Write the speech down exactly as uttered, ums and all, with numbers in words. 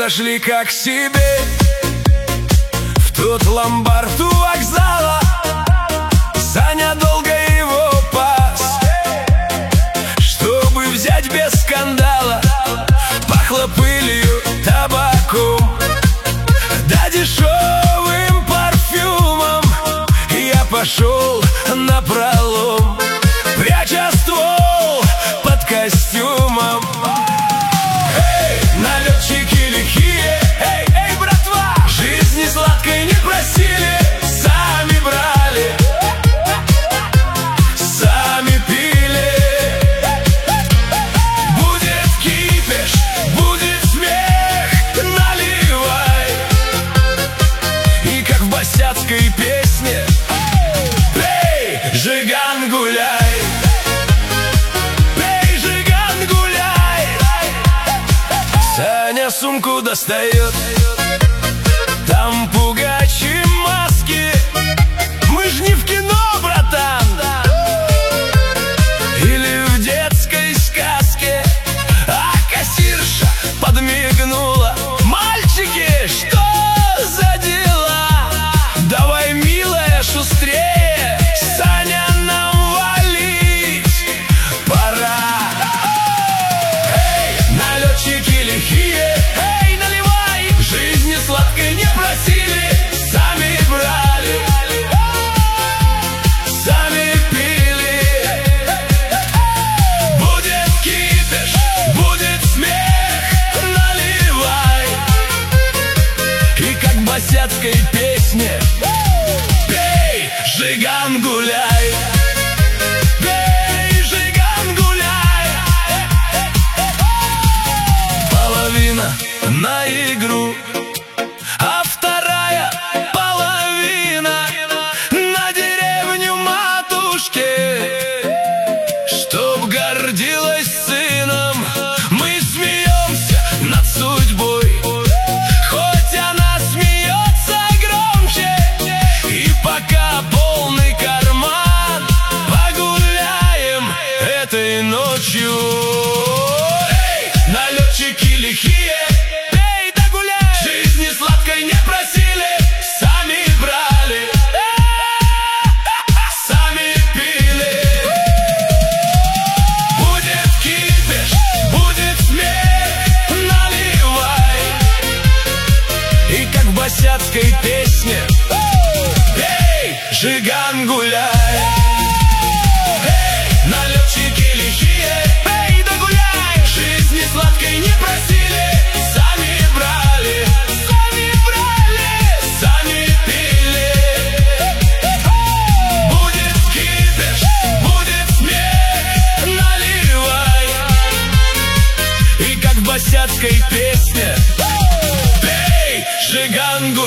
зашли как к себе в тот ломбард у вокзала. Саня долго его пас, чтобы взять без скандала. Пахло пылью, табаком, да дешевым парфюмом. Я пошел напролом, пряча ствол под костюмом. Эй, налетчики лихие, эй, эй, братва, жизни сладкой не просили, сами брали, сами пили. Будет кипиш, будет смех, наливай. И как в босяцкой песне: пей, жиган, гуляй. Саня сумку достает, там пугачи маски. Мы ж не в кино, братан, или в детской сказке. А кассирша подмигнула: мальчики, что за дела? Давай, милая, шустрее, Саня, нам валить пора. Эй, налетчики лихие, эй, наливай. Жизни сладкой не просили, сами брали, сами пили. Будет кипиш, будет смех, наливай. И как в босяцкой песне: пей, жиган, гуляй. Пей, жиган, гуляй. Половина на игру, а вторая половина на деревню матушки, чтоб гордилась сыном. Мы смеемся над судьбой, хоть она смеется громче. И пока полный карман, погуляем этой ночью. Эй, налетчики лихие, пей да гуляй. Жизни сладкой не просили, сами брали, сами пили. Будет кипиш, будет смех, наливай. И как в босяцкой песне: пей, жиган, гуляй. Эй, налетчики лихие, пей да гуляй. Жизни сладкой не просили, сами брали, сами брали, сами пили. Будет кипиш, будет смех, наливай. И как в босяцкой песне: пей, жиган, гуляй.